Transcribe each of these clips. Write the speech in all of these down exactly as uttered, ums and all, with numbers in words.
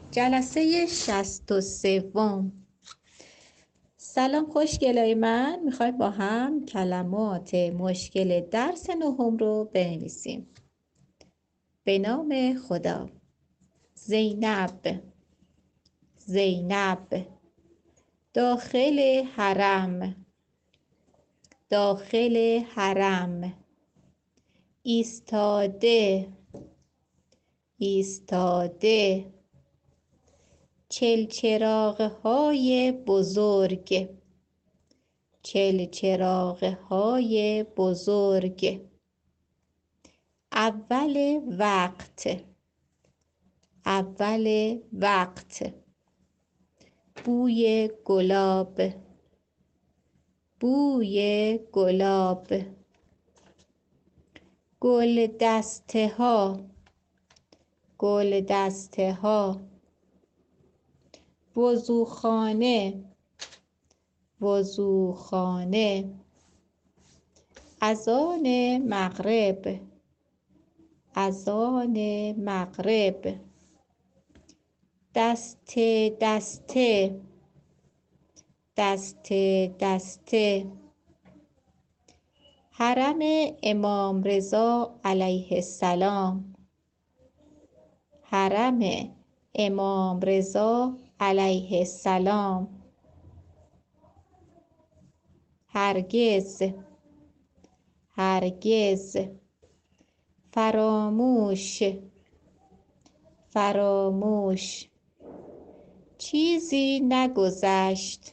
جلسه شصت و سوم. سلام خوشگلای من، میخوایم با هم کلمات مشکل درس نهم رو بنویسیم. به نام خدا. زینب، زینب. داخل حرم، داخل حرم. ایستاده، ایستاده. چلچراغ‌های بزرگ، چلچراغ‌های بزرگ. اول وقت، اول وقت. بوی گلاب، بوی گلاب. گل دسته ها، گل دسته ها. وضوخانه، وضوخانه. اذان مغرب، اذان مغرب. دسته دسته، دسته دسته. حرم امام رضا علیه السلام، حرم امام رضا علیه السلام. هرگز، هرگز. فراموش، فراموش. چیزی نگذشت،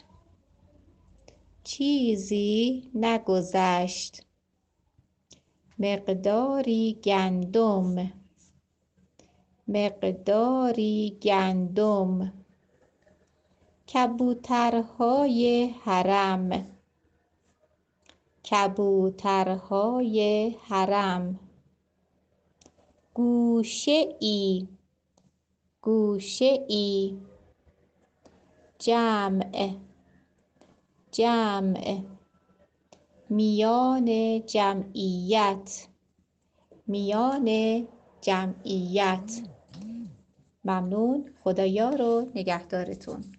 چیزی نگذشت. مقداری گندم، مقداری گندم. کبوترهای حرم، کبوترهای حرم. گوشه ای، گوشه ای. جمع، جمع. میان جمعیت، میان جمعیت. ممنون. خدایا رو نگهدارتون.